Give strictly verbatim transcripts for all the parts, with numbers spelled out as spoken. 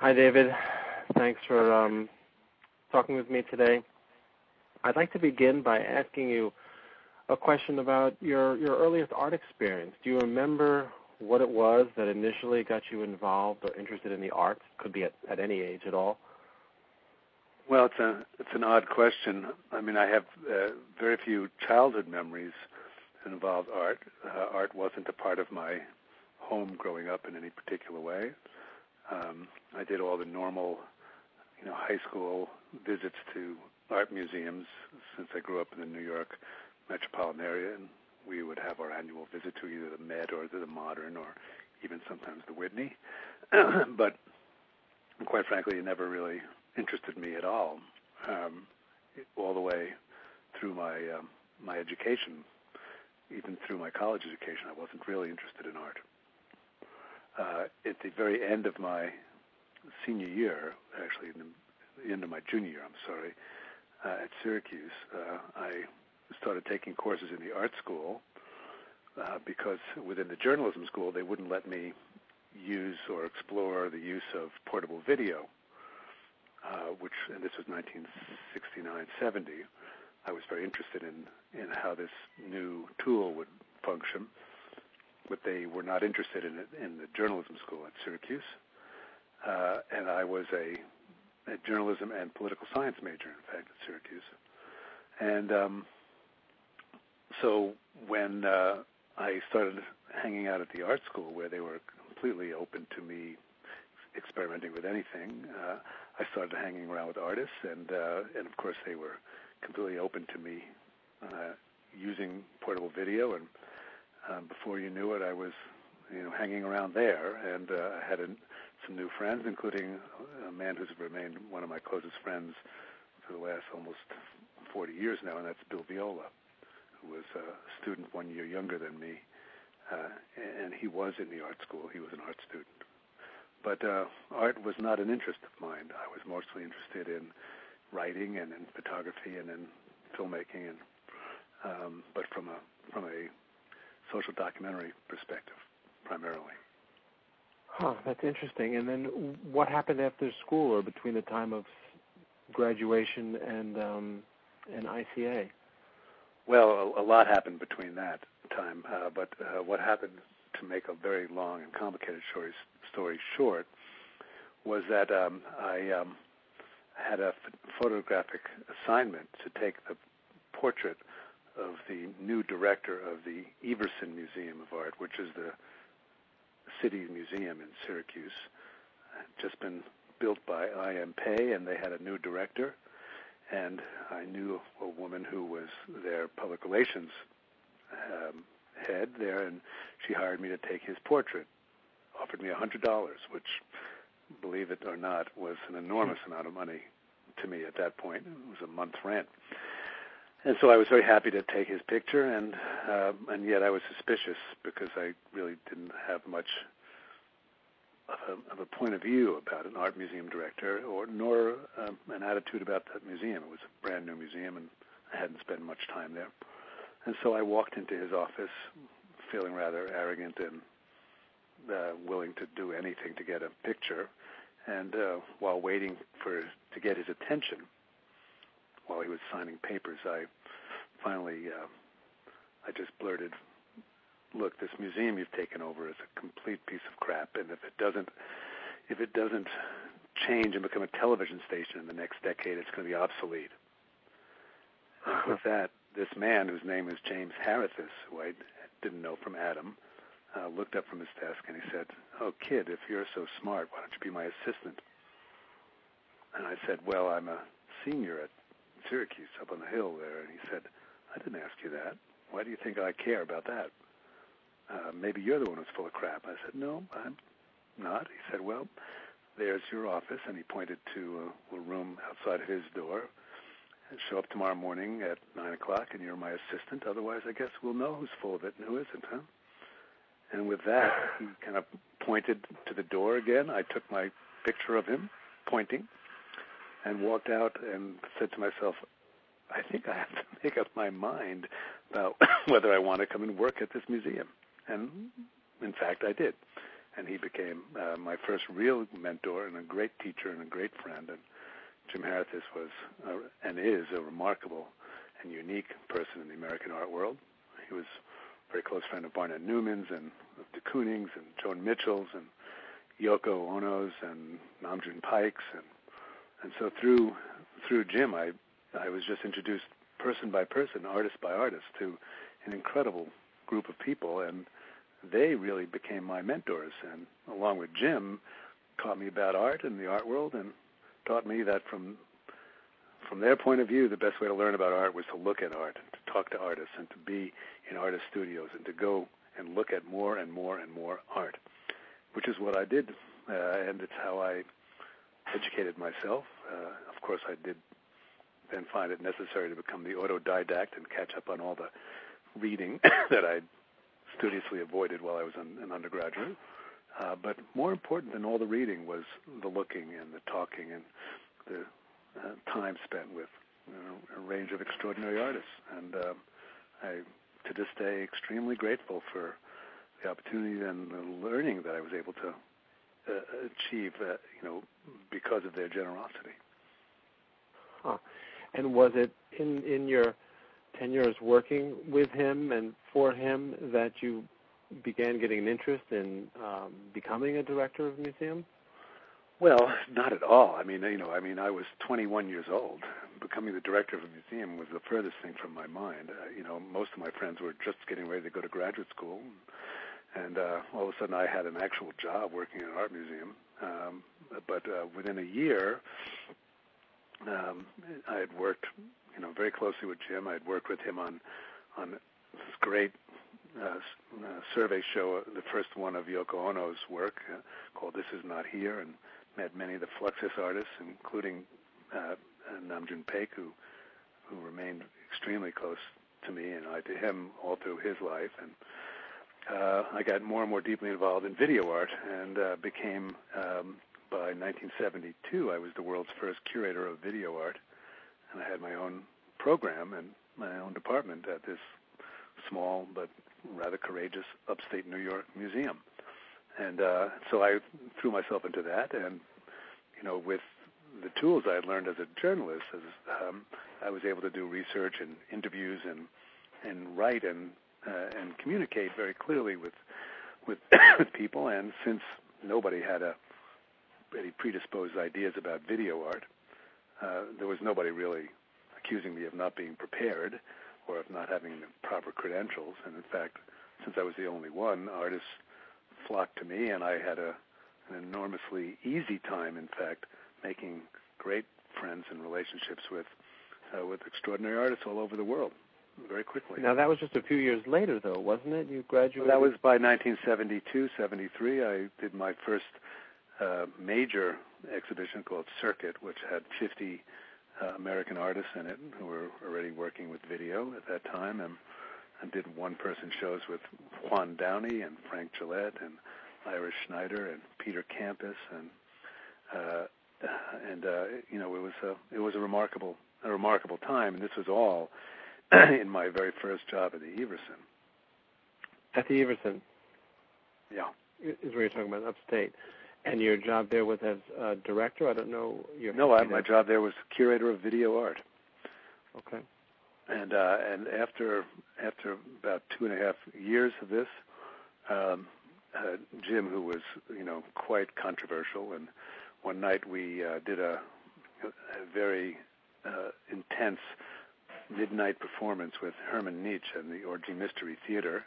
Hi, David. Thanks for um, talking with me today. I'd like to begin by asking you a question about your, your earliest art experience. Do you remember what it was that initially got you involved or interested in the arts? Could be at, at any age at all. Well, it's a it's an odd question. I mean, I have uh, very few childhood memories that involved art. Uh, art wasn't a part of my home growing up in any particular way. Um, I did all the normal, you know, high school visits to art museums since I grew up in the New York metropolitan area, and we would have our annual visit to either the Met or the Modern or even sometimes the Whitney. But quite frankly, it never really interested me at all, um, all the way through my um, my education. Even through my college education, I wasn't really interested in art. Uh, at the very end of my senior year, actually in the, the end of my junior year, I'm sorry, uh, at Syracuse, uh, I started taking courses in the art school uh, because within the journalism school, they wouldn't let me use or explore the use of portable video. Uh, which, and this was nineteen sixty-nine seventy, I was very interested in, in how this new tool would function, but they were not interested in it in the journalism school at Syracuse. Uh, and I was a, a journalism and political science major, in fact, at Syracuse. And um, so when uh, I started hanging out at the art school, where they were completely open to me experimenting with anything, uh, I started hanging around with artists, and uh, and of course they were completely open to me uh, using portable video. And um, before you knew it, I was, you know, hanging around there, and uh, I had a, some new friends, including a man who's remained one of my closest friends for the last almost forty years now, and that's Bill Viola, who was a student one year younger than me, uh, and he was in the art school. He was an art student. But uh, art was not an interest of mine. I was mostly interested in writing and in photography and in filmmaking, and um, but from a from a social documentary perspective, primarily. Huh, that's interesting. And then what happened after school or between the time of graduation and um, and I C A? Well, a, a lot happened between that time, uh, but uh, what happened, to make a very long and complicated story, story short, was that um, I um, had a ph- photographic assignment to take the portrait of the new director of the Everson Museum of Art, which is the city museum in Syracuse. It had just been built by I M Pei, and they had a new director, and I knew a woman who was their public relations um, head there, and she hired me to take his portrait, offered me one hundred dollars, which, believe it or not, was an enormous amount of money to me at that point. It was a month's rent. And so I was very happy to take his picture, and uh, and yet I was suspicious because I really didn't have much of a, of a point of view about an art museum director, or nor um, an attitude about that museum. It was a brand new museum, and I hadn't spent much time there. And so I walked into his office feeling rather arrogant and uh, willing to do anything to get a picture. And uh, while waiting for to get his attention, while he was signing papers, I finally, uh, I just blurted, "Look, this museum you've taken over is a complete piece of crap, and if it doesn't, if it doesn't change and become a television station in the next decade, it's going to be obsolete." And with that, this man, whose name is James Harithis, who I didn't know from Adam, uh, looked up from his desk and he said, "Oh, kid, if you're so smart, why don't you be my assistant?" And I said, "Well, I'm a senior at Syracuse up on the hill there." And he said, "I didn't ask you that. Why do you think I care about that? Uh, maybe you're the one who's full of crap." I said, "No, I'm not." He said, "Well, there's your office." And he pointed to a, a room outside of his door. "Show up tomorrow morning at nine o'clock, and you're my assistant. Otherwise, I guess we'll know who's full of it and who isn't, huh?" And with that, he kind of pointed to the door again. I took my picture of him pointing and walked out and said to myself, I think I have to make up my mind about whether I want to come and work at this museum. And, in fact, I did. and he became uh, my first real mentor and a great teacher and a great friend. And Jim Harithis was uh, and is a remarkable and unique person in the American art world. He was a very close friend of Barnett Newman's and of de Kooning's and Joan Mitchell's and Yoko Ono's and Namjoon Paik's, and and so through through Jim, I I was just introduced person by person, artist by artist, to an incredible group of people, and they really became my mentors. And along with Jim, taught me about art and the art world, and taught me that from from their point of view, the best way to learn about art was to look at art, and to talk to artists, and to be in artist studios, and to go and look at more and more and more art, which is what I did, uh, and it's how I educated myself. Uh, of course, I did then find it necessary to become the autodidact and catch up on all the reading that I studiously avoided while I was an, an undergraduate. Uh, but more important than all the reading was the looking and the talking and the uh, time spent with you know, a range of extraordinary artists. And uh, I, to this day, extremely grateful for the opportunity and the learning that I was able to uh, achieve, uh, you know, because of their generosity. Huh. And was it in, in your ten years working with him and for him that you began getting an interest in um, becoming a director of a museum? Well, not at all. I mean, you know, I mean, I was twenty-one years old. Becoming the director of a museum was the furthest thing from my mind. Uh, you know, most of my friends were just getting ready to go to graduate school, and uh, all of a sudden I had an actual job working in an art museum. Um, but uh, within a year, um, I had worked, you know, very closely with Jim. I had worked with him on on this great uh, uh, survey show, uh, the first one of Yoko Ono's work uh, called "This Is Not Here," and met many of the Fluxus artists, including uh, Namjoon Paik, who who remained extremely close to me, and I to him all through his life. And uh, I got more and more deeply involved in video art, and uh, became, um, by nineteen seventy-two, I was the world's first curator of video art, and I had my own program and my own department at this small but rather courageous upstate New York museum. And uh, so I threw myself into that, and, you know, with the tools I had learned as a journalist, as, um, I was able to do research and interviews and and write and uh, and communicate very clearly with with, with people. And since nobody had a, any predisposed ideas about video art, uh, there was nobody really accusing me of not being prepared or of not having the proper credentials. And in fact, since I was the only one, artists flocked to me, and I had a, an enormously easy time, in fact, making great friends and relationships with uh, with extraordinary artists all over the world very quickly. Now, that was just a few years later, though, wasn't it? You graduated? Well, that was by nineteen seventy-two, seventy-three. I did my first uh, major exhibition called Circuit, which had fifty uh, American artists in it who were already working with video at that time, and I did one-person shows with Juan Downey and Frank Gillette and Iris Schneider and Peter Campus, and uh, and uh, you know it was a it was a remarkable a remarkable time, and this was all in my very first job at the Everson. At the Everson, yeah, is where you're talking about upstate, and your job there was as uh, director. I don't know your. No, I, my job there was curator of video art. Okay. And uh, and after after about two and a half years of this, um, uh, Jim, who was you know quite controversial, and one night we uh, did a, a very uh, intense midnight performance with Herman Nietzsche and the Orgy Mystery Theater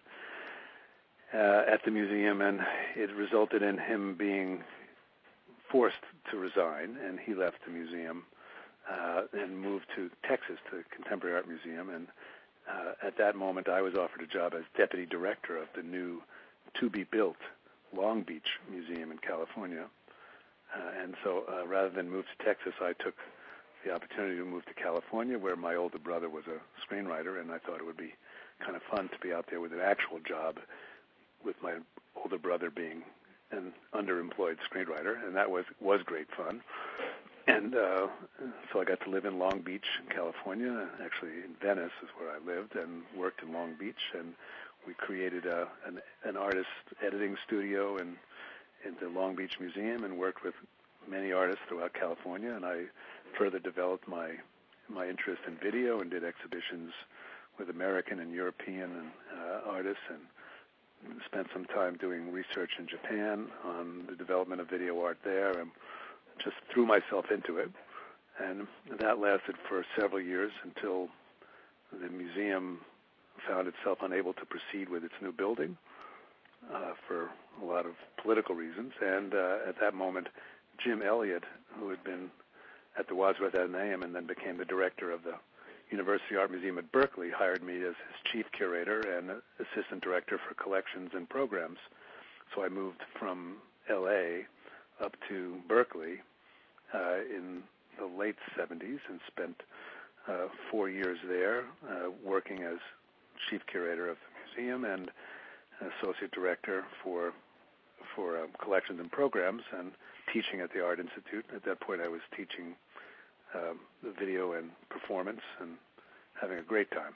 uh, at the museum, and it resulted in him being forced to resign, and he left the museum. Uh, and moved to Texas, to the Contemporary Art Museum. And uh, at that moment, I was offered a job as deputy director of the new to-be-built Long Beach Museum in California. Uh, and so uh, rather than move to Texas, I took the opportunity to move to California, where my older brother was a screenwriter, and I thought it would be kind of fun to be out there with an actual job, with my older brother being an underemployed screenwriter, and that was, was great fun. And uh, so I got to live in Long Beach, California. Actually, in Venice is where I lived and worked in Long Beach. And we created a, an, an artist editing studio and in the Long Beach Museum and worked with many artists throughout California, and I further developed my my interest in video and did exhibitions with American and European and, uh, artists, and spent some time doing research in Japan on the development of video art there, and just threw myself into it. And that lasted for several years until the museum found itself unable to proceed with its new building uh, for a lot of political reasons. And uh, at that moment, Jim Elliott, who had been at the Wadsworth Atheneum and then became the director of the University Art Museum at Berkeley, hired me as his chief curator and assistant director for collections and programs. So I moved from L A up to Berkeley uh, in the late seventies and spent uh, four years there uh, working as chief curator of the museum and associate director for for uh, collections and programs and teaching at the Art Institute. At that point, I was teaching um, the video and performance and having a great time.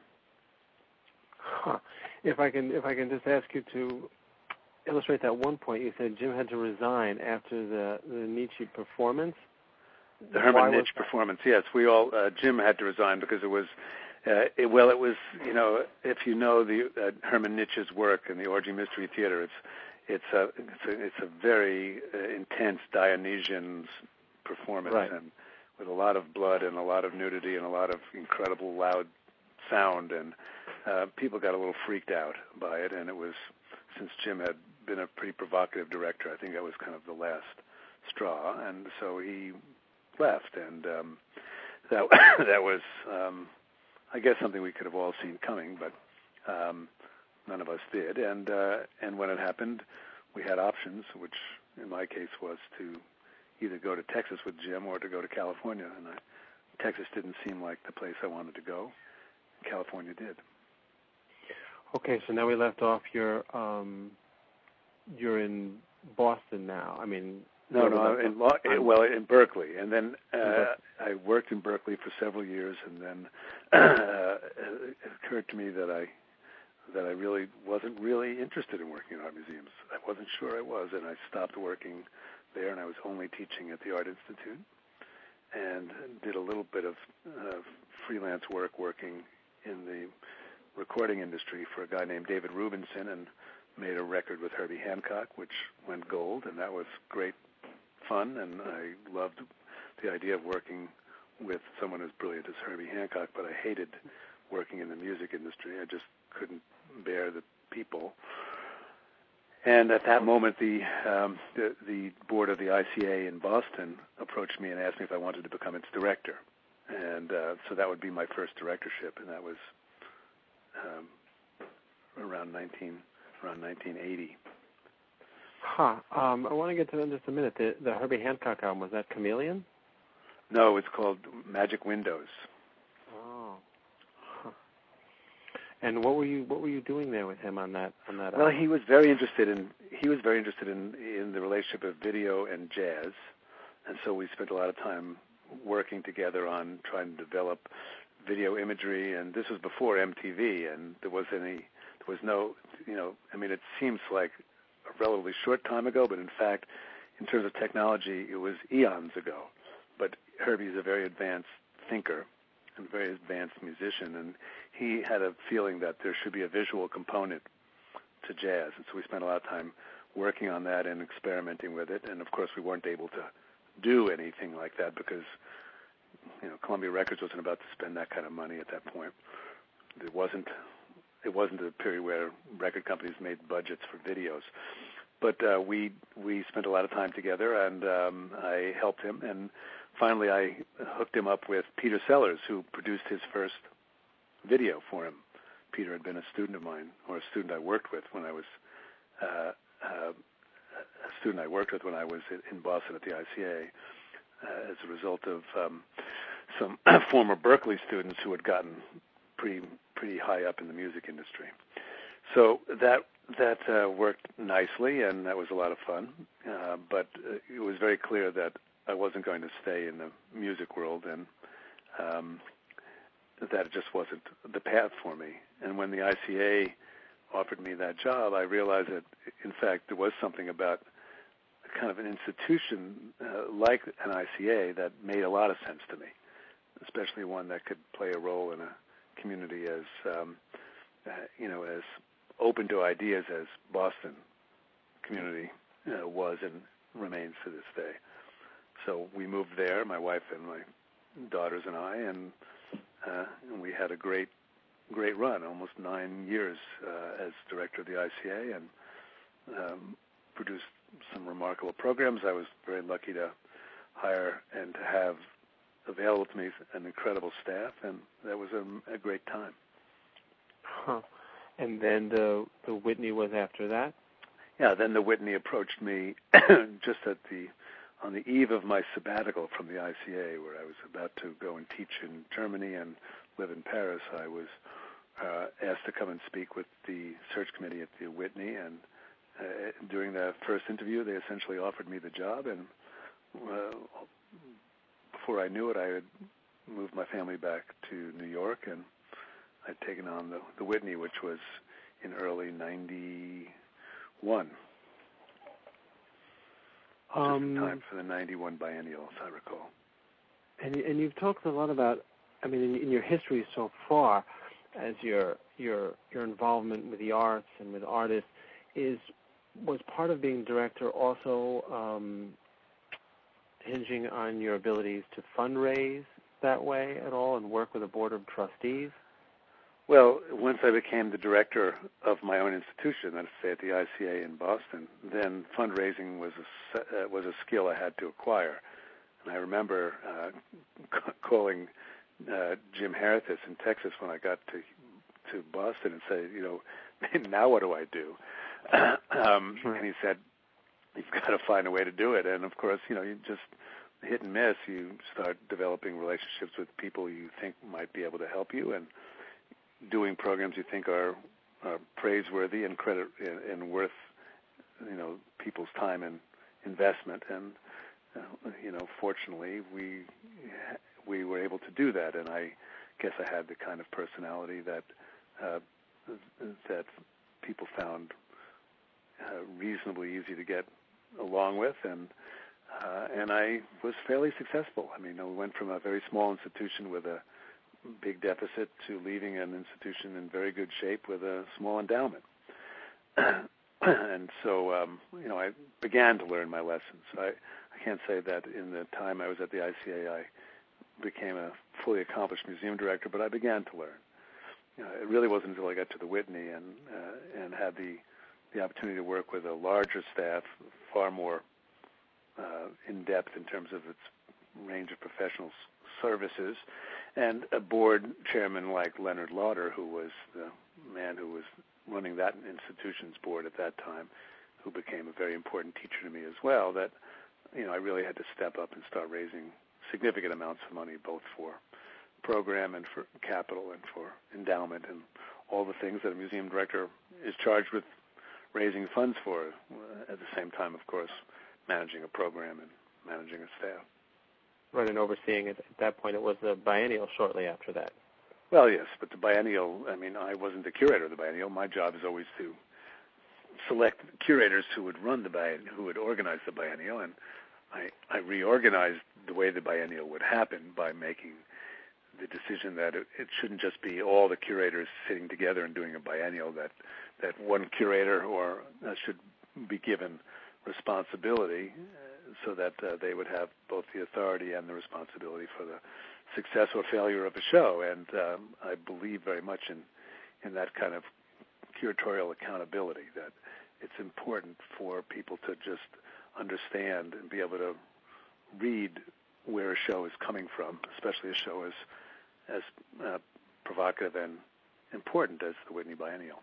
Huh. If I can, if I can just ask you to illustrate that one point, you said Jim had to resign after the the Nietzsche performance. The Herman Nitsch performance, yes. We all, uh, Jim had to resign because it was, uh, it, well, it was, you know, if you know the uh, Herman Nitsch's work in the Orgy Mystery Theater, it's it's a it's a, it's a very uh, intense Dionysian performance, right. and with a lot of blood and a lot of nudity and a lot of incredible loud sound, and uh, people got a little freaked out by it. And it was, since Jim had been a pretty provocative director, I think that was kind of the last straw, and so he left, and um, that that was, um, I guess, something we could have all seen coming, but um, none of us did. And uh, and when it happened, we had options, which in my case was to either go to Texas with Jim or to go to California. And I, Texas didn't seem like the place I wanted to go. California did. Okay, so now we left off. You're um, you're in Boston now. I mean. No, no, in law, well, in Berkeley, and then uh, I worked in Berkeley for several years, and then uh, it occurred to me that I that I really wasn't really interested in working in art museums. I wasn't sure I was, and I stopped working there, and I was only teaching at the Art Institute, and did a little bit of uh, freelance work working in the recording industry for a guy named David Rubinson, and made a record with Herbie Hancock, which went gold, and that was great fun, and I loved the idea of working with someone as brilliant as Herbie Hancock, but I hated working in the music industry. I just couldn't bear the people. And at that moment, the, um, the the board of the I C A in Boston approached me and asked me if I wanted to become its director. And uh, so that would be my first directorship, and that was um, around nineteen around nineteen eighty. Huh. Um, I want to get to that in just a minute. The, the Herbie Hancock album, was that Chameleon? No, it's called Magic Windows. Oh. Huh. And what were you what were you doing there with him on that on that Well, album? he was very interested in he was very interested in in the relationship of video and jazz, and so we spent a lot of time working together on trying to develop video imagery. And this was before M T V, and there was any there was no you know I mean it seems like a relatively short time ago, but in fact, in terms of technology, it was eons ago. But Herbie is a very advanced thinker and a very advanced musician, and he had a feeling that there should be a visual component to jazz, and so we spent a lot of time working on that and experimenting with it. And of course, we weren't able to do anything like that because you know Columbia Records wasn't about to spend that kind of money at that point. It wasn't. It wasn't a period where record companies made budgets for videos. But uh, we we spent a lot of time together, and um, I helped him. And finally, I hooked him up with Peter Sellers, who produced his first video for him. Peter had been a student of mine, or a student I worked with when I was uh, uh, a student I worked with when I was in Boston at the I C A, uh, as a result of um, some former Berkeley students who had gotten pretty pretty high up in the music industry. So that that uh, worked nicely, and that was a lot of fun. Uh, but uh, it was very clear that I wasn't going to stay in the music world, and um, that it just wasn't the path for me. And when the I C A offered me that job, I realized that, in fact, there was something about kind of an institution uh, like an I C A that made a lot of sense to me, especially one that could play a role in a community as um, uh, you know as open to ideas as Boston community uh, was and remains to this day. So we moved there, my wife and my daughters and I, and, uh, and we had a great, great run, almost nine years uh, as director of the I C A, and um, produced some remarkable programs. I was very lucky to hire and to have available to me an incredible staff, and that was a, a great time. Huh. And then the the Whitney was after that? Yeah, then the Whitney approached me just at the on the eve of my sabbatical from the I C A, where I was about to go and teach in Germany and live in Paris. I was uh, asked to come and speak with the search committee at the Whitney, and uh, during the first interview, they essentially offered me the job, and uh, before I knew it, I had moved my family back to New York, and I'd taken on the, the Whitney, which was in early ninety-one. Um, Just in time for the ninety-one biennial, as I recall. And and you've talked a lot about, I mean, in, in your history so far, as your your your involvement with the arts and with artists, is was part of being director also um, hinging on your abilities to fundraise that way at all and work with a board of trustees? Well, once I became the director of my own institution, let's say at the I C A in Boston, then fundraising was a, uh, was a skill I had to acquire. And I remember uh, c- calling uh, Jim Harithis in Texas when I got to to Boston and say, you know, now what do I do? um, Sure. And he said, you've got to find a way to do it. And of course, you know, you just hit and miss. You start developing relationships with people you think might be able to help you, and doing programs you think are, are praiseworthy and credit and, and worth, you know, people's time and investment. And uh, you know, fortunately, we we were able to do that. And I guess I had the kind of personality that uh, that people found uh, reasonably easy to get along with, and uh, and I was fairly successful. I mean, we went from a very small institution with a big deficit to leaving an institution in very good shape with a small endowment. And so, um, you know, I began to learn my lessons. I, I can't say that in the time I was at the I C A I became a fully accomplished museum director, but I began to learn. You know, it really wasn't until I got to the Whitney and uh, and had the the opportunity to work with a larger staff, far more uh, in depth in terms of its range of professional services, and a board chairman like Leonard Lauder, who was the man who was running that institution's board at that time, who became a very important teacher to me as well, that, you know, I really had to step up and start raising significant amounts of money, both for program and for capital and for endowment and all the things that a museum director is charged with raising funds for, at the same time, of course, managing a program and managing a staff. Right, and overseeing it. At that point, it was the biennial shortly after that. Well, yes, but the biennial, I mean, I wasn't the curator of the biennial. My job is always to select curators who would run the biennial, who would organize the biennial, and I, I reorganized the way the biennial would happen by making the decision that it, it shouldn't just be all the curators sitting together and doing a biennial, that, that one curator or uh, should be given responsibility uh, so that uh, they would have both the authority and the responsibility for the success or failure of a show. And um, I believe very much in, in that kind of curatorial accountability, that it's important for people to just understand and be able to read where a show is coming from, especially a show as as uh, provocative and important as the Whitney Biennial.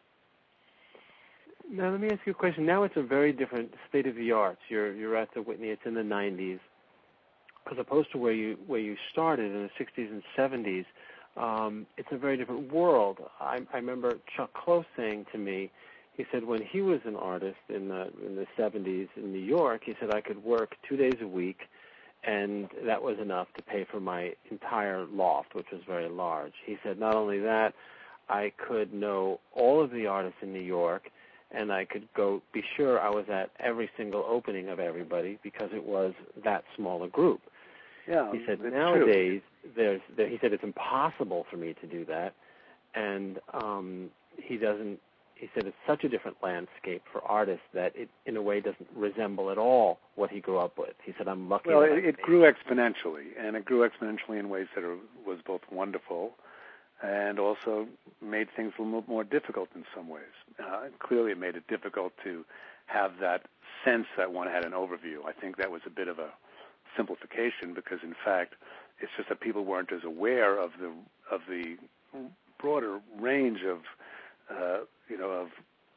Now, let me ask you a question. Now it's a very different state of the arts. You're you're at the Whitney. It's in the nineties, as opposed to where you where you started in the sixties and seventies. Um, it's a very different world. I, I remember Chuck Close saying to me, he said when he was an artist in the in the seventies in New York, he said I could work two days a week, and that was enough to pay for my entire loft, which was very large. He said not only that, I could know all of the artists in New York, and I could go be sure I was at every single opening of everybody because it was that small a group. Yeah, he said it's nowadays true. there's there, he said it's impossible for me to do that, and um, he doesn't. He said it's such a different landscape for artists that it, in a way, doesn't resemble at all what he grew up with. He said, I'm lucky. Well, it, it grew exponentially, and it grew exponentially in ways that are, was both wonderful and also made things a little more difficult in some ways. Uh, clearly, it made it difficult to have that sense that one had an overview. I think that was a bit of a simplification because, in fact, it's just that people weren't as aware of the of the broader range of uh, you know of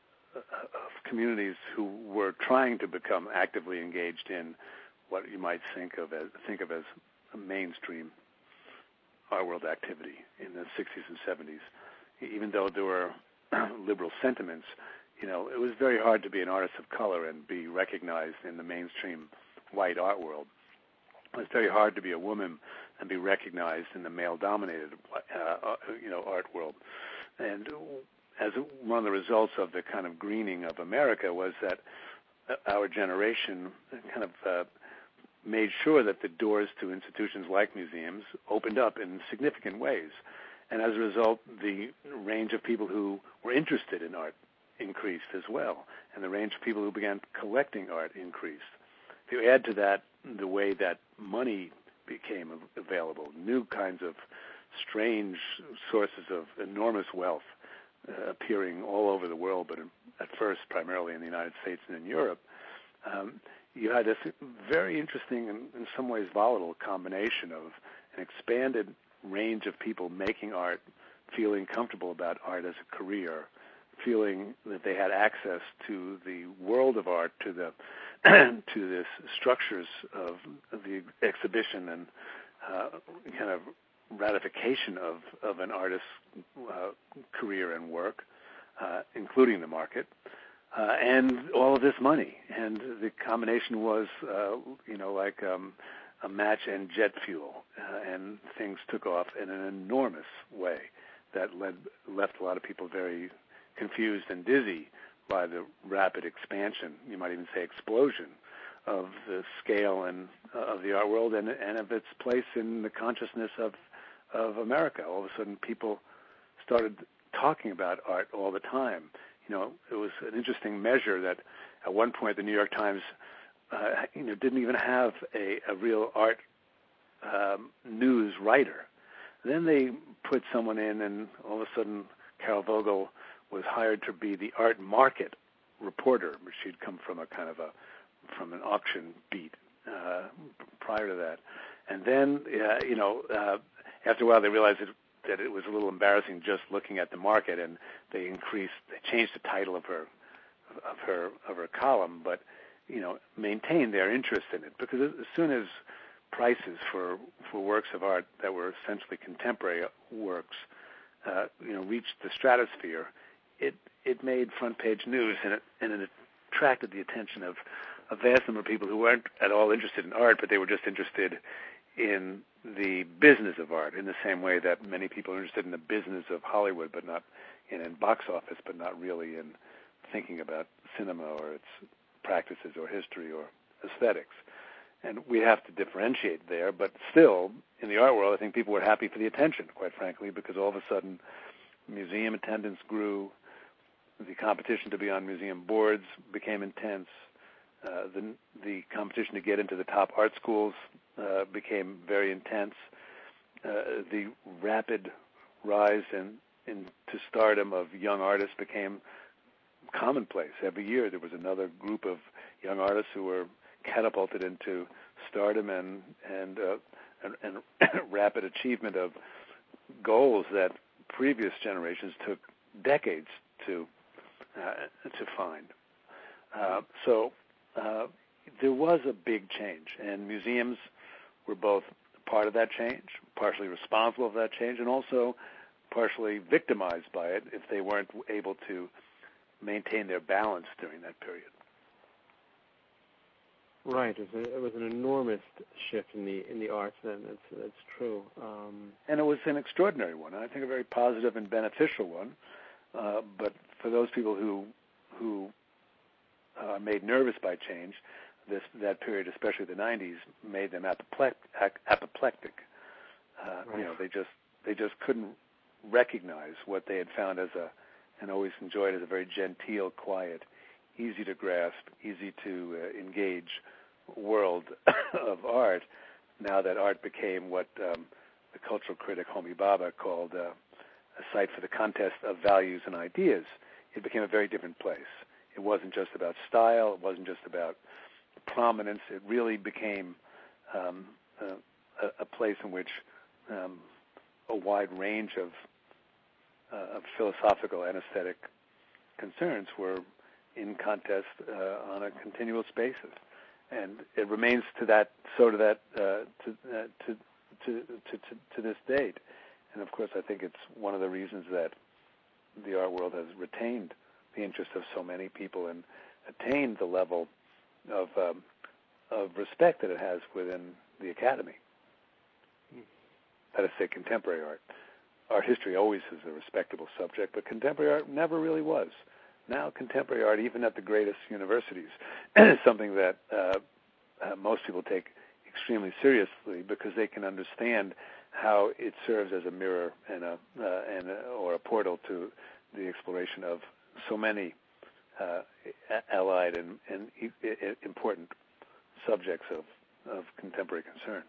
of communities who were trying to become actively engaged in what you might think of as think of as a mainstream art world activity in the sixties and seventies. Even though there were liberal sentiments, you know, it was very hard to be an artist of color and be recognized in the mainstream white art world. It was very hard to be a woman and be recognized in the male-dominated, uh, you know, art world. And as one of the results of the kind of greening of America was that our generation kind of uh, made sure that the doors to institutions like museums opened up in significant ways. And as a result, the range of people who were interested in art increased as well, and the range of people who began collecting art increased. If you add to that the way that money became available, new kinds of strange sources of enormous wealth uh, appearing all over the world, but at first primarily in the United States and in Europe, um, you had this very interesting and in some ways volatile combination of an expanded range of people making art, feeling comfortable about art as a career, feeling that they had access to the world of art, to the to the structures of, of the exhibition and uh, kind of ratification of, of an artist's uh, career and work, uh, including the market, uh, and all of this money. And the combination was, uh, you know, like um, a match and jet fuel, uh, and things took off in an enormous way that led left a lot of people very confused and dizzy by the rapid expansion, you might even say explosion, of the scale and uh, of the art world and, and of its place in the consciousness of of America. All of a sudden, people started talking about art all the time. You know, it was an interesting measure that at one point the New York Times, uh, you know, didn't even have a, a real art um, news writer. Then they put someone in, and all of a sudden, Carol Vogel was hired to be the art market reporter. She'd come from a kind of a from an auction beat uh, prior to that, and then uh, you know uh, after a while they realized that, that it was a little embarrassing just looking at the market, and they increased, they changed the title of her of her of her column, but you know maintained their interest in it, because as soon as prices for for works of art that were essentially contemporary works uh, you know reached the stratosphere, it it made front page news, and it and it attracted the attention of a vast number of people who weren't at all interested in art, but they were just interested in the business of art, in the same way that many people are interested in the business of Hollywood, but not in, in box office, but not really in thinking about cinema or its practices or history or aesthetics. And we have to differentiate there, but still, in the art world, I think people were happy for the attention, quite frankly, because all of a sudden museum attendance grew, the competition to be on museum boards became intense, uh, the the competition to get into the top art schools uh, became very intense, uh, the rapid rise in, into stardom of young artists became commonplace. Every year there was another group of young artists who were catapulted into stardom and and, uh, and, and rapid achievement of goals that previous generations took decades to uh, to find. Uh, so uh, there was a big change, and museums were both part of that change, partially responsible for that change, and also partially victimized by it if they weren't able to maintain their balance during that period. Right, it was, a, it was an enormous shift in the in the arts. Then that's that's true, um, and it was an extraordinary one. I think a very positive and beneficial one. Uh, but for those people who who are made nervous by change, this that period, especially the nineties, made them apoplectic. apoplectic. Uh, right. You know, they just they just couldn't recognize what they had found as a, and always enjoyed as a very genteel, quiet, easy to grasp, easy to uh, engage world of art. Now that art became what um, the cultural critic Homi Bhabha called uh, a site for the contest of values and ideas, it became a very different place. It wasn't just about style. It wasn't just about prominence. It really became um, a, a place in which um, a wide range of, uh, of philosophical and aesthetic concerns were in contest uh, on a continuous basis, and it remains to that so to that uh, to, uh, to, to to to to this date. And of course, I think it's one of the reasons that the art world has retained the interest of so many people and attained the level of um, of respect that it has within the academy. That is, say, contemporary art. Art history always is a respectable subject, but contemporary art never really was. Now, contemporary art, even at the greatest universities, is something that uh, uh, most people take extremely seriously because they can understand how it serves as a mirror and a, uh, and a, or a portal to the exploration of so many uh, allied and, and e- e- important subjects of, of contemporary concern.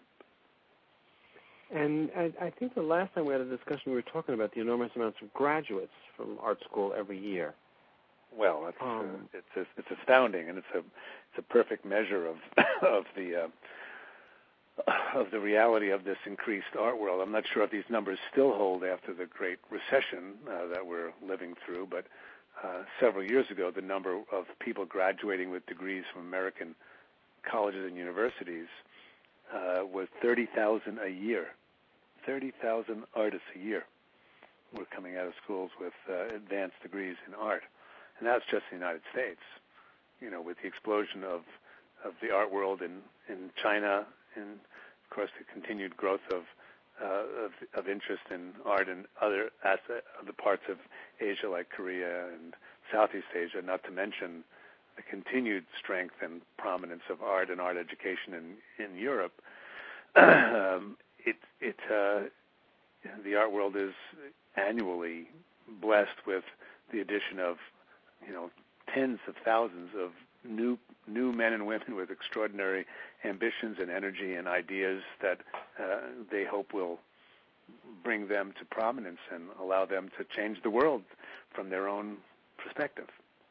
And I, I think the last time we had a discussion, we were talking about the enormous amounts of graduates from art school every year. Well, it's um, uh, it's it's astounding, and it's a it's a perfect measure of of the uh, of the reality of this increased art world. I'm not sure if these numbers still hold after the Great Recession uh, that we're living through, but uh, several years ago, the number of people graduating with degrees from American colleges and universities uh, was thirty thousand a year. thirty thousand artists a year were coming out of schools with uh, advanced degrees in art. And that's just the United States. You know, with the explosion of, of the art world in, in China, and of course the continued growth of, uh, of of interest in art in other asset, other parts of Asia like Korea and Southeast Asia, not to mention the continued strength and prominence of art and art education in, in Europe. um, it it uh, the art world is annually blessed with the addition of, you know, tens of thousands of new new men and women with extraordinary ambitions and energy and ideas that uh, they hope will bring them to prominence and allow them to change the world from their own perspective.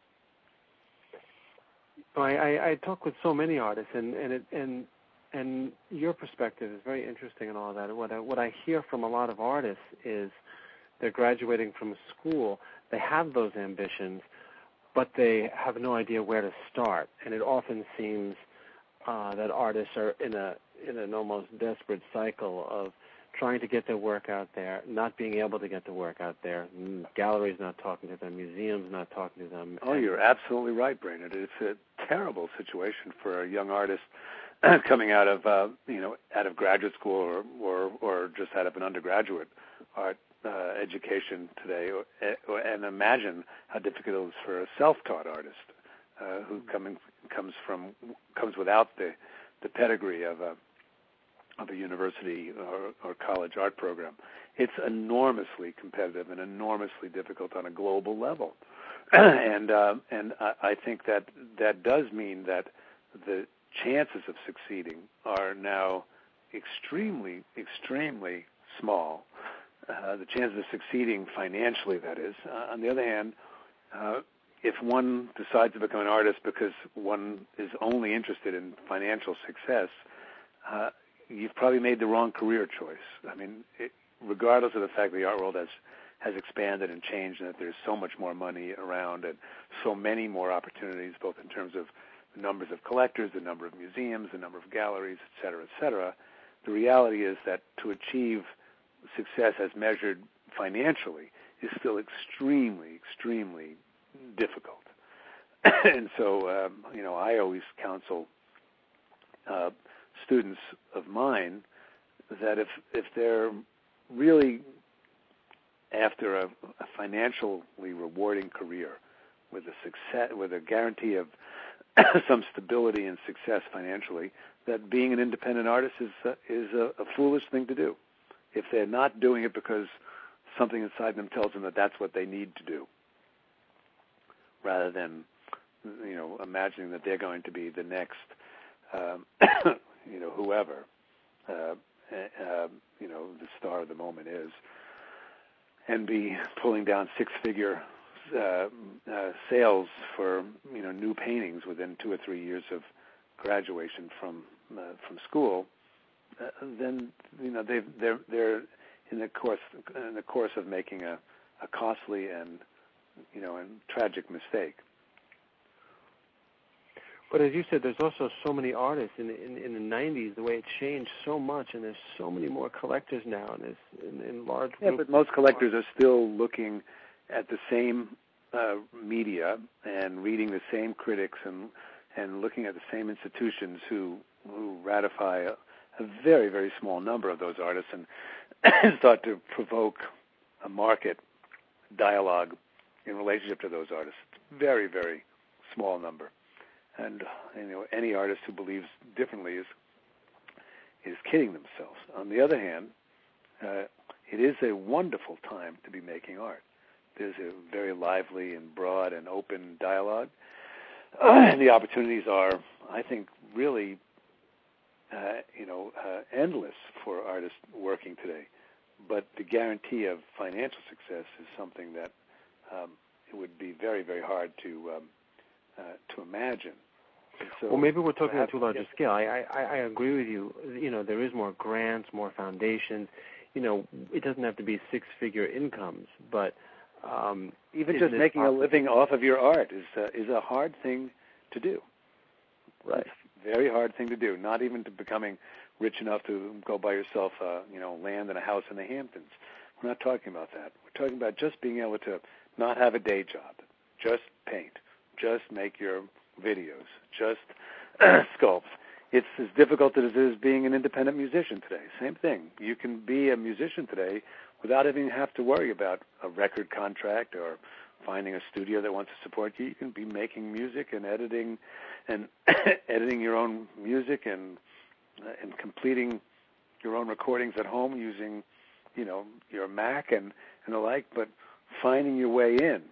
I, I, I talk with so many artists, and and it, and and your perspective is very interesting and all that. What I, what I hear from a lot of artists is they're graduating from school, they have those ambitions, but they have no idea where to start. And it often seems uh, that artists are in a in an almost desperate cycle of trying to get their work out there, not being able to get the work out there, galleries not talking to them, museums not talking to them. Oh, you're absolutely right, Brainerd. It's a terrible situation for a young artist coming out of uh, you know out of graduate school or, or or just out of an undergraduate art uh, education today. Or, and imagine how difficult it is for a self-taught artist uh, who coming comes from comes without the the pedigree of a of a university or, or college art program. It's enormously competitive and enormously difficult on a global level. and uh, and I, I think that that does mean that the chances of succeeding are now extremely, extremely small. Uh, the chances of succeeding financially, that is. Uh, on the other hand, uh, if one decides to become an artist because one is only interested in financial success, uh, you've probably made the wrong career choice. I mean, it, regardless of the fact that the art world has, has expanded and changed and that there's so much more money around and so many more opportunities, both in terms of the numbers of collectors, the number of museums, the number of galleries, et cetera, et cetera, the reality is that to achieve success as measured financially is still extremely, extremely difficult. And so, um, you know, I always counsel uh, students of mine that if if they're really after a, a financially rewarding career with a success, with a guarantee of some stability and success financially, that being an independent artist is uh, is a, a foolish thing to do. If they're not doing it because something inside them tells them that that's what they need to do, rather than, you know, imagining that they're going to be the next, um, you know, whoever, uh, uh, you know, the star of the moment is, and be pulling down six-figure uh, uh, sales for, you know, new paintings within two or three years of graduation from uh, from school, uh, then, you know, they've, they're they're in the course in the course of making a, a costly and, you know, and tragic mistake. But as you said, there's also so many artists in in, in the nineties. The way it changed so much, and there's so many more collectors now, and there's in, in large yeah, groups. but most collectors are still looking at the same uh, media and reading the same critics and and looking at the same institutions who who ratify a, a very very small number of those artists and start to provoke a market dialogue in relationship to those artists. Very very small number. And, you know, any artist who believes differently is is kidding themselves. On the other hand, uh, it is a wonderful time to be making art. There's a very lively and broad and open dialogue. Uh, and the opportunities are, I think, really, uh, you know, uh, endless for artists working today. But the guarantee of financial success is something that um, it would be very, very hard to um, Uh, to imagine. So well, maybe we're talking on perhaps, too large yes. a scale. I, I, I agree with you. You know, there is more grants, more foundations. You know, it doesn't have to be six-figure incomes, but um, even just making possible? a living off of your art is uh, is a hard thing to do. Right. It's a very hard thing to do. Not even to becoming rich enough to go buy yourself, uh, you know, land and a house in the Hamptons. We're not talking about that. We're talking about just being able to not have a day job, just paint. Just make your videos. Just sculpt. It's as difficult as it is being an independent musician today. Same thing. You can be a musician today without even have to worry about a record contract or finding a studio that wants to support you. You can be making music and editing and editing your own music and uh, and completing your own recordings at home using, you know, your Mac and, and the like, but finding your way in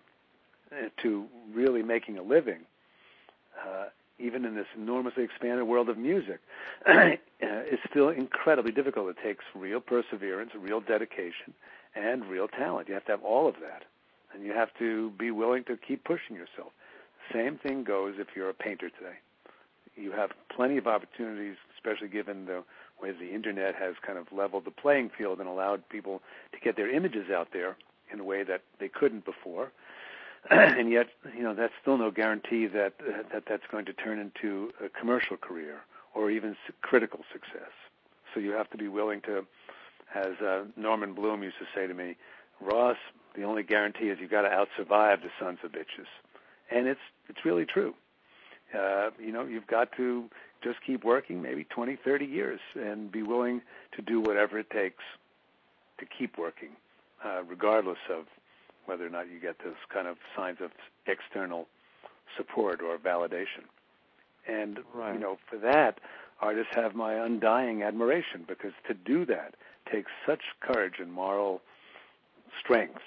to really making a living, uh, even in this enormously expanded world of music, uh, is still incredibly difficult. It takes real perseverance, real dedication, and real talent. You have to have all of that, and you have to be willing to keep pushing yourself. Same thing goes if you're a painter today. You have plenty of opportunities, especially given the way the Internet has kind of leveled the playing field and allowed people to get their images out there in a way that they couldn't before. And yet, you know, that's still no guarantee that uh, that that's going to turn into a commercial career or even critical success. So you have to be willing to, as uh, Norman Bloom used to say to me, Ross, the only guarantee is you've got to out-survive the sons of bitches. And it's it's really true. Uh, you know, you've got to just keep working maybe twenty, thirty years and be willing to do whatever it takes to keep working, uh, regardless of whether or not you get those kind of signs of external support or validation. And, right. you know, for that, artists have my undying admiration, because to do that takes such courage and moral strength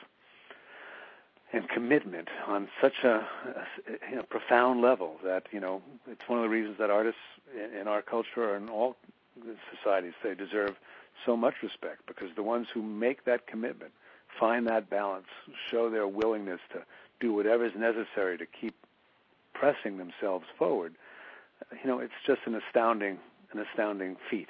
and commitment on such a, a you know, profound level that, you know, it's one of the reasons that artists in, in our culture and all societies, they deserve so much respect, because the ones who make that commitment, find that balance, show their willingness to do whatever is necessary to keep pressing themselves forward, you know, it's just an astounding, an astounding feat.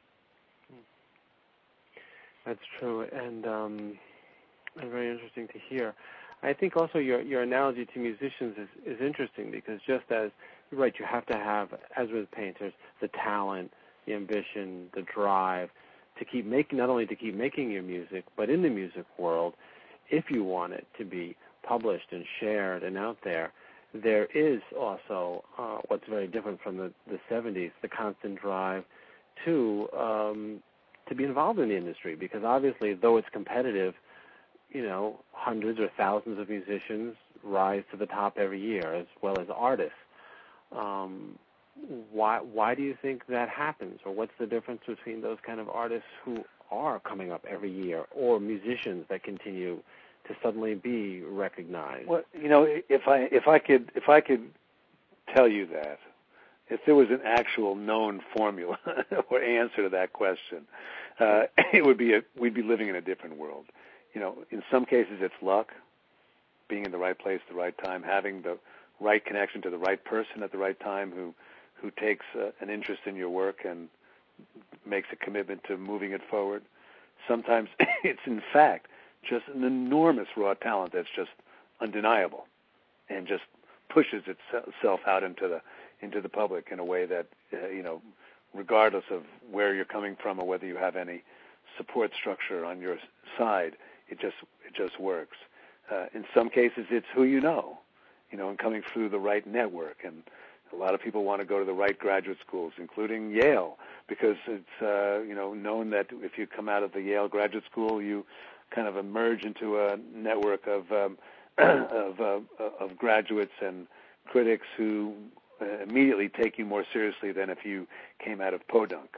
That's true, and um, and very interesting to hear. I think also your your analogy to musicians is, is interesting, because just as you're right, you have to have, as with painters, the talent, the ambition, the drive, to keep making, not only to keep making your music, but in the music world, if you want it to be published and shared and out there, there is also uh, what's very different from the, the seventies, the constant drive to um, to be involved in the industry, because obviously, though it's competitive, you know, hundreds or thousands of musicians rise to the top every year, as well as artists. Um, why why do you think that happens, or what's the difference between those kind of artists who are coming up every year, or musicians that continue to suddenly be recognized? Well, you know, if I if I could if I could tell you that, if there was an actual known formula or answer to that question, uh, it would be a, we'd be living in a different world. You know, in some cases it's luck, being in the right place at the right time, having the right connection to the right person at the right time who who takes uh, an interest in your work and makes a commitment to moving it forward. Sometimes it's in fact just an enormous raw talent that's just undeniable and just pushes itself out into the into the public in a way that, uh, you know, regardless of where you're coming from or whether you have any support structure on your side, it just it just works. Uh, in some cases, it's who you know, you know, and coming through the right network. And a lot of people want to go to the right graduate schools, including Yale, because it's, uh, you know, known that if you come out of the Yale graduate school, you kind of emerge into a network of um, of, uh, of graduates and critics who uh, immediately take you more seriously than if you came out of Podunk.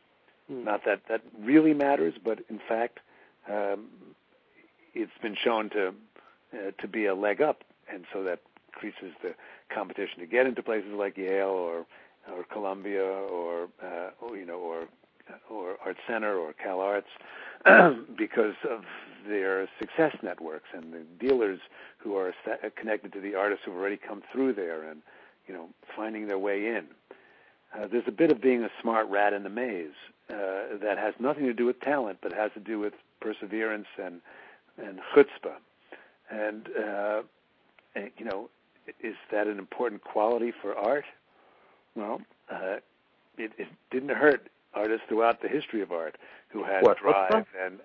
Mm. Not that that really matters, but in fact, um, it's been shown to uh, to be a leg up, and so that increases the competition to get into places like Yale or or Columbia or, uh, or you know or or Art Center or Cal Arts because of their success networks and the dealers who are connected to the artists who have already come through there and, you know, finding their way in. Uh, there's a bit of being a smart rat in the maze uh, that has nothing to do with talent, but has to do with perseverance and and chutzpah. And, uh, you know, is that an important quality for art? Well, uh, it, it didn't hurt artists throughout the history of art who had what, drive and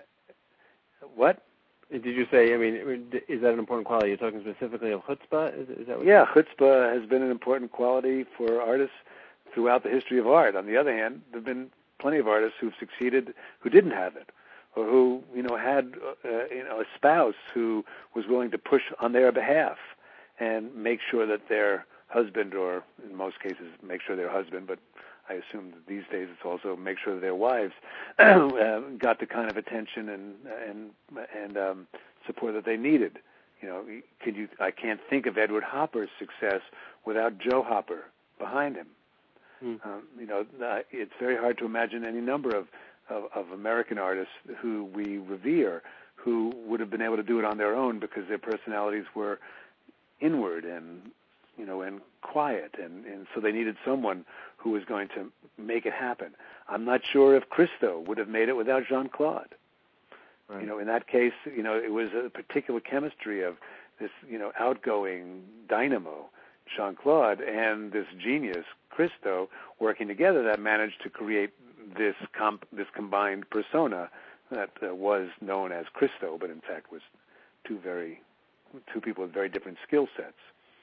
what? Did you say? I mean, is that an important quality? You're talking specifically of chutzpah? Is, is that what yeah, chutzpah has been an important quality for artists throughout the history of art. On the other hand, there have been plenty of artists who've succeeded who didn't have it, or who, you know, had uh, you know, a spouse who was willing to push on their behalf and make sure that their husband, or in most cases, make sure their husband, but I assume that these days it's also make sure that their wives uh, got the kind of attention and and and um, support that they needed. You know, could you? I can't think of Edward Hopper's success without Joe Hopper behind him. Mm. Um, you know, it's very hard to imagine any number of, of of American artists who we revere who would have been able to do it on their own because their personalities were inward and, you know, and quiet, and, and so they needed someone who was going to make it happen. I'm not sure if Christo would have made it without Jean-Claude. Right. You know, in that case, you know, it was a particular chemistry of this, you know, outgoing dynamo, Jean-Claude, and this genius, Christo, working together that managed to create this comp- this combined persona that uh, was known as Christo, but in fact was two very two people with very different skill sets.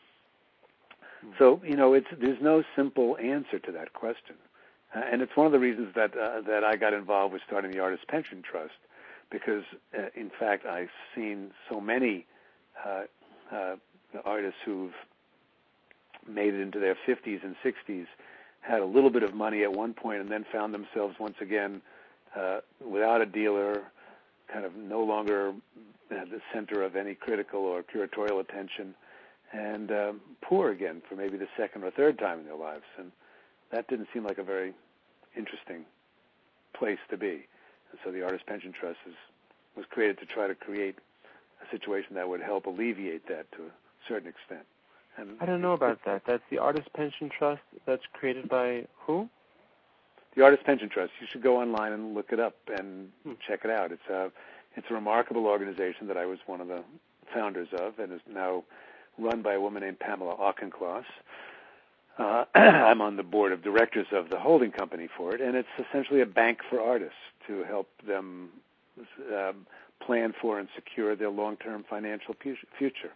So, you know, it's there's no simple answer to that question. Uh, and it's one of the reasons that uh, that I got involved with starting the Artist Pension Trust, because, uh, in fact, I've seen so many uh, uh, artists who've made it into their fifties and sixties, had a little bit of money at one point, and then found themselves once again uh, without a dealer, kind of no longer at the center of any critical or curatorial attention, and um, poor again for maybe the second or third time in their lives. And that didn't seem like a very interesting place to be. And so the Artist Pension Trust is, was created to try to create a situation that would help alleviate that to a certain extent. And I don't know about that. That's the Artist Pension Trust that's created by who? The Artist Pension Trust. You should go online and look it up and hmm. check it out. It's a, it's a remarkable organization that I was one of the founders of, and is now run by a woman named Pamela Auchincloss. Uh, I'm on the board of directors of the holding company for it, and it's essentially a bank for artists to help them um, plan for and secure their long-term financial pu- future.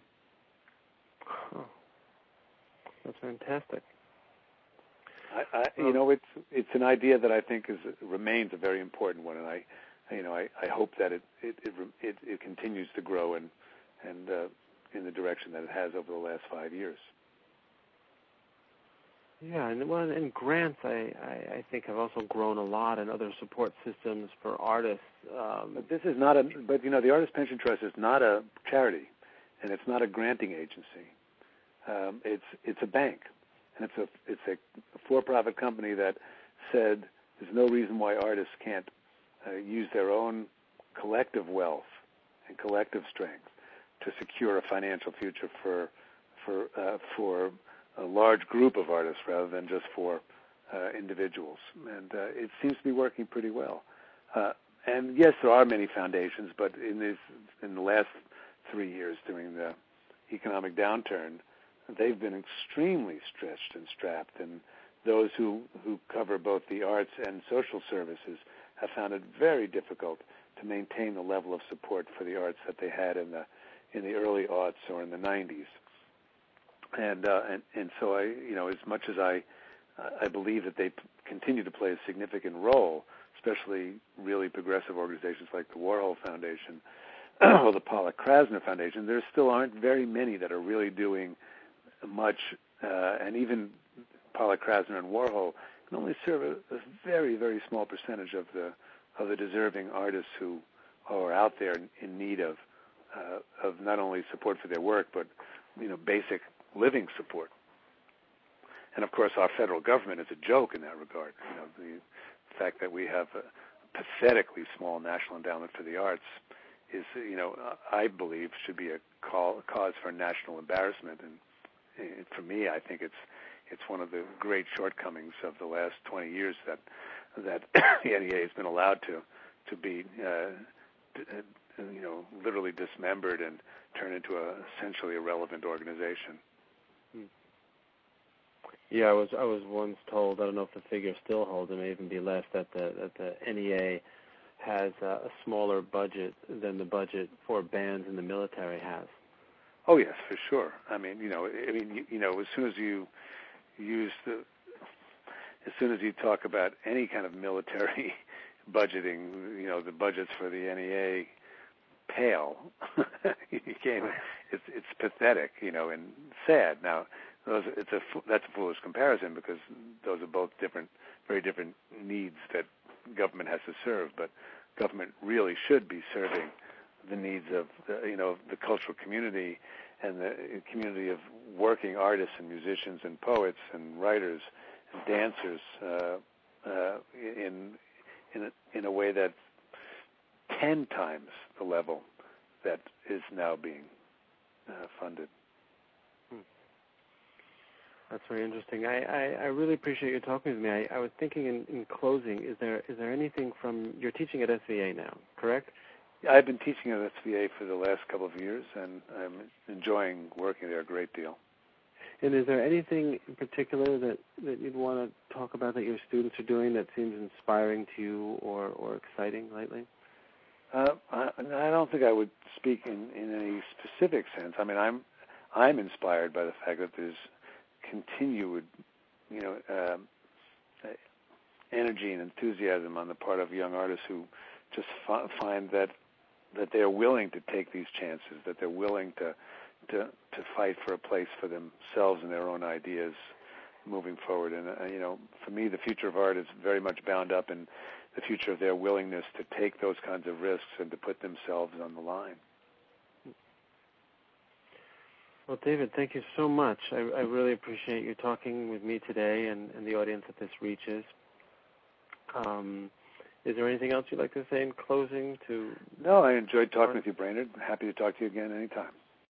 Oh, that's fantastic. I, I, you know, it's it's an idea that I think is remains a very important one, and I, you know, I, I hope that it it, it it it continues to grow and and uh, in the direction that it has over the last five years. Yeah, and well, and grants, I, I, I think have also grown a lot, and other support systems for artists. Um, but this is not a. But you know, the Artist Pension Trust is not a charity, and it's not a granting agency. Um, it's it's a bank, and it's a it's a for-profit company that said there's no reason why artists can't uh, use their own collective wealth and collective strength to secure a financial future for for uh, for a large group of artists rather than just for uh, individuals. And uh, it seems to be working pretty well. Uh, and yes, there are many foundations, but in this in the last three years during the economic downturn, they've been extremely stretched and strapped. And those who, who cover both the arts and social services have found it very difficult to maintain the level of support for the arts that they had in the in the early aughts or in the nineties. And, uh, and and so I, you know, as much as I, I believe that they p- continue to play a significant role, especially really progressive organizations like the Warhol Foundation or the Pollock Krasner Foundation, there still aren't very many that are really doing much. Uh, and even Pollock Krasner and Warhol can only serve a, a very, very small percentage of the of the deserving artists who are out there in, in need of uh, of not only support for their work, but you know, basic living support. And of course, our federal government is a joke in that regard. You know, the fact that we have a pathetically small national endowment for the arts is, you know, I believe should be a, call, a cause for national embarrassment. And, and for me, I think it's it's one of the great shortcomings of the last twenty years that that the N E A has been allowed to to be, uh, you know, literally dismembered and turn into a essentially irrelevant organization. Yeah, I was I was once told, I don't know if the figure still holds, it may even be less, that the that the N E A has uh, a smaller budget than the budget for bands in the military has. Oh yes, for sure. I mean, you know, I mean, you, you know, as soon as you use the, as soon as you talk about any kind of military budgeting, you know, the budgets for the N E A pale. you can't. It's it's pathetic, you know, and sad. Now, those it's a that's a foolish comparison because those are both different, very different needs that government has to serve. But government really should be serving the needs of the, you know, the cultural community and the community of working artists and musicians and poets and writers and dancers uh, uh, in in a, in a way that's ten times the level that is now being uh, funded. Hmm. That's very interesting. I, I, I really appreciate you talking with me. I, I was thinking in, in closing, is there is there anything from, you're teaching at S V A now, correct? I've been teaching at S V A for the last couple of years, and I'm enjoying working there a great deal. And is there anything in particular that, that you'd want to talk about that your students are doing that seems inspiring to you or, or exciting lately? Uh, I, I don't think I would speak in, in any specific sense. I mean, I'm I'm inspired by the fact that there's continued, you know, uh, energy and enthusiasm on the part of young artists who just f- find that that they're willing to take these chances, that they're willing to to to fight for a place for themselves and their own ideas moving forward. And uh, you know, for me, the future of art is very much bound up in the future of their willingness to take those kinds of risks and to put themselves on the line. Well, David, thank you so much. I, I really appreciate you talking with me today and, and the audience that this reaches. Um, is there anything else you'd like to say in closing? To No, I enjoyed talking with you, Brainerd. Happy to talk to you again anytime.